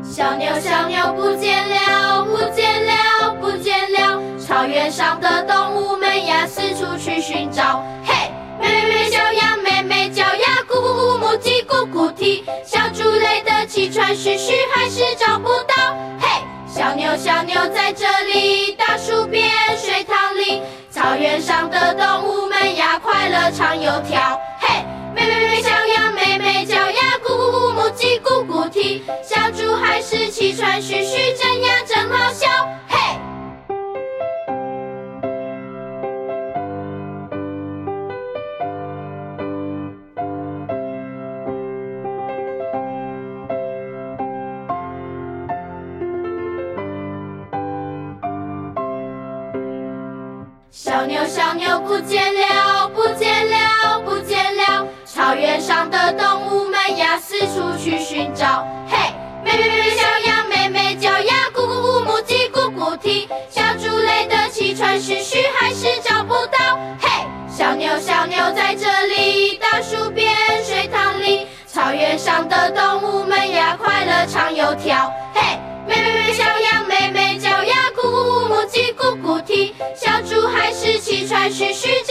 小牛小牛不见了，不见了，不见了！草原上的动物们呀，四处去寻找。嘿，咩咩咩，小羊咩咩叫呀，咕咕咕，母鸡咕咕啼。小猪累得气喘吁吁，还是找不到。嘿，小牛小牛在这里，大树边水塘里，草原上的动物们呀，快乐唱又跳。嘿，咩咩咩，小羊咩咩叫呀，咕咕咕，母鸡咕咕啼。小猪还是气喘吁吁，真呀真好笑。嘿。小牛小牛不见了，不见了，不见了！草原上的动物们呀，四处去寻找。嘿，咩咩咩，小羊咩咩叫呀，咕咕咕，母鸡咕咕啼。小猪累得气喘吁吁，还是找不到。嘿，小牛小牛在这里，大树边水塘里，草原上的动物们呀，快乐唱又跳。嘿，咩咩咩，小羊咩咩叫呀，咕咕咕，母鸡咕咕啼。小猪还是气喘吁吁。